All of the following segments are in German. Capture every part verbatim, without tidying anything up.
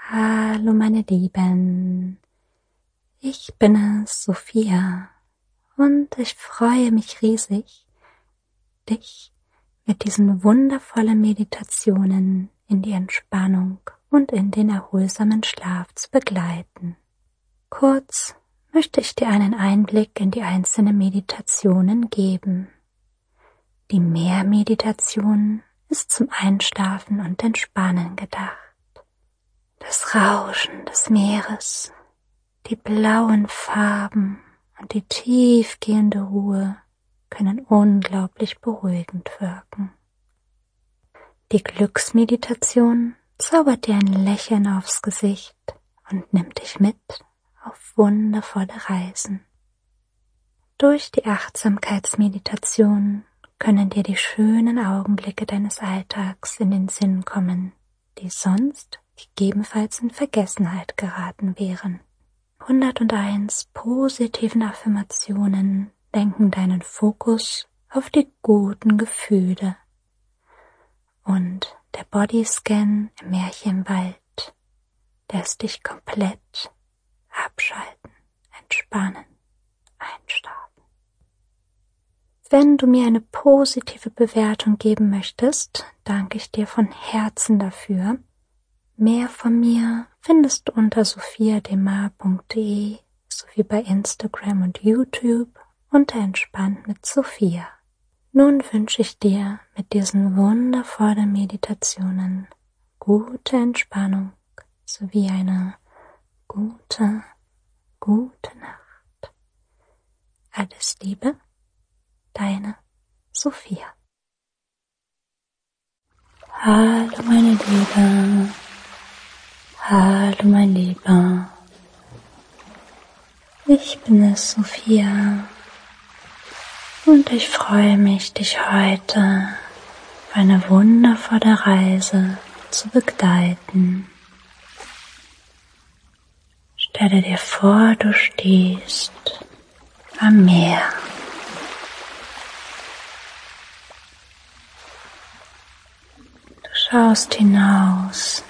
Hallo meine Lieben, ich bin es, Sophia, und ich freue mich riesig, dich mit diesen wundervollen Meditationen in die Entspannung und in den erholsamen Schlaf zu begleiten. Kurz möchte ich dir einen Einblick in die einzelnen Meditationen geben. Die Meermeditation ist zum Einschlafen und Entspannen gedacht. Das Rauschen des Meeres, die blauen Farben und die tiefgehende Ruhe können unglaublich beruhigend wirken. Die Glücksmeditation zaubert dir ein Lächeln aufs Gesicht und nimmt dich mit auf wundervolle Reisen. Durch die Achtsamkeitsmeditation können dir die schönen Augenblicke deines Alltags in den Sinn kommen, die sonst gegebenenfalls in Vergessenheit geraten wären. hunderteins positiven Affirmationen lenken deinen Fokus auf die guten Gefühle. Und der Bodyscan im Märchenwald lässt dich komplett abschalten, entspannen, einschlafen. Wenn du mir eine positive Bewertung geben möchtest, danke ich dir von Herzen dafür. Mehr von mir findest du unter sophia demar punkt de sowie bei Instagram und YouTube unter Entspannt mit Sophia. Nun wünsche ich dir mit diesen wundervollen Meditationen gute Entspannung sowie eine gute, gute Nacht. Alles Liebe, deine Sophia. Hallo meine Liebe. Hallo mein Lieber, ich bin es, Sophia, und ich freue mich, dich heute auf eine wundervolle Reise zu begleiten. Stelle dir vor, du stehst am Meer. Du schaust hinaus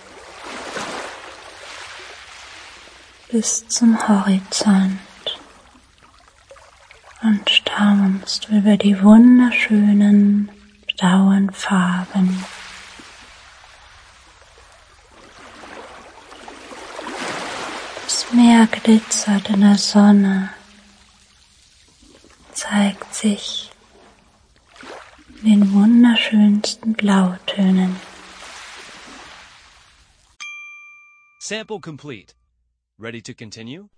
bis zum Horizont und staunst über die wunderschönen blauen Farben. Das Meer glitzert in der Sonne, zeigt sich in den wunderschönsten Blautönen. Sample complete. Ready to continue?